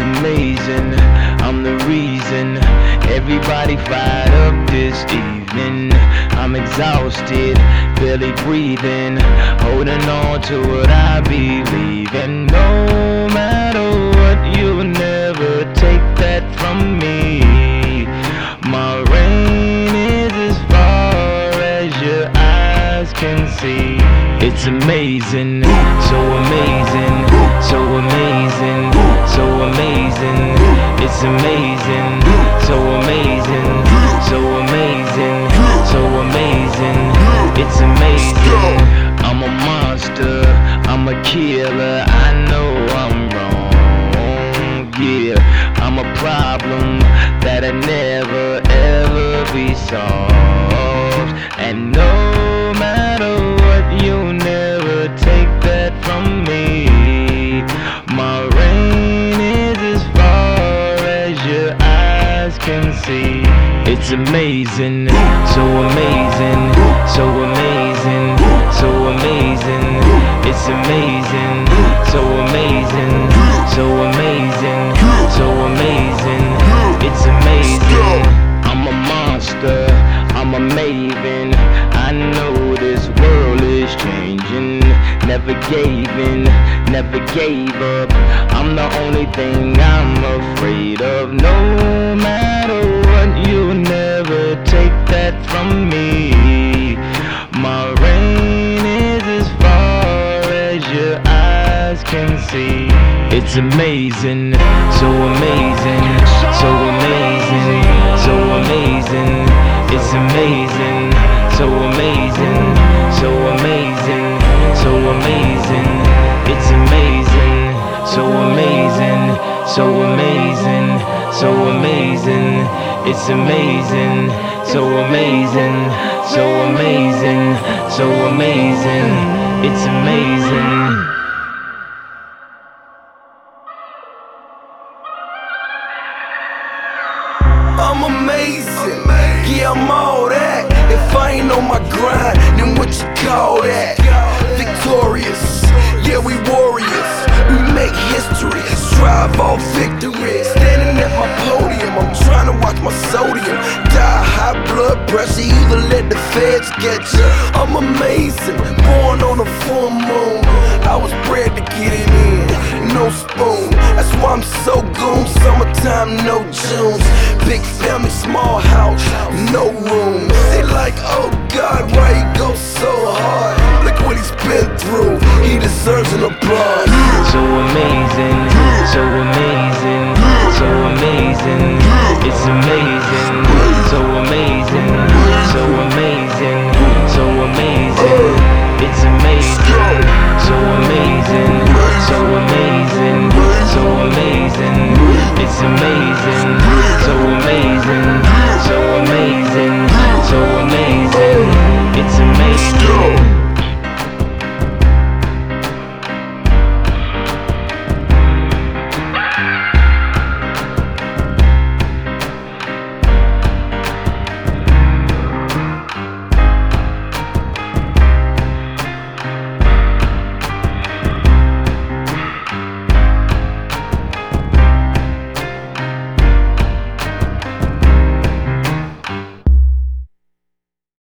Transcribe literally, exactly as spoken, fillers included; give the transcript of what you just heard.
amazing, I'm the reason everybody fired up this evening. I'm exhausted, barely breathing, holding on to what I believe in. No matter what, you'll never take that from me. My reign is as far as your eyes can see. It's amazing, so amazing, so amazing, so amazing. It's amazing, so amazing, so amazing, so amazing. It's amazing. I'm a monster, I'm a killer, I know I'm wrong, yeah. I'm a problem that'll never ever be solved. And no matter what, you'll never take that from me. My reign is as far as your eyes can see. It's amazing, so amazing, so amazing, so amazing. It's amazing, so amazing, so amazing, so amazing. It's amazing. I'm a monster, I'm a maven. I know this world is changing. Never gave in, never gave up. I'm the only thing I'm afraid of. No matter what, you'll never take that from me. My reign is as far as your eyes can see. It's amazing, so amazing, so amazing, so amazing. It's amazing, so amazing, so amazing, so amazing. It's amazing, so amazing, so amazing, so amazing. It's amazing, so amazing, so amazing, so amazing. It's amazing. I'm amazing, yeah, I'm all that. If I ain't on my grind, then what you call that? Victorious, yeah, we warriors. We make history, strive all victory. Standing at my podium, I'm trying to watch my sodium. Die high blood pressure, either let the feds get you. I'm amazing, born on a full moon. I was bred to get it in, no spoon. That's why I'm so goon. Summertime, no Junes. Big family, small house, no room. They like, oh God, why you go so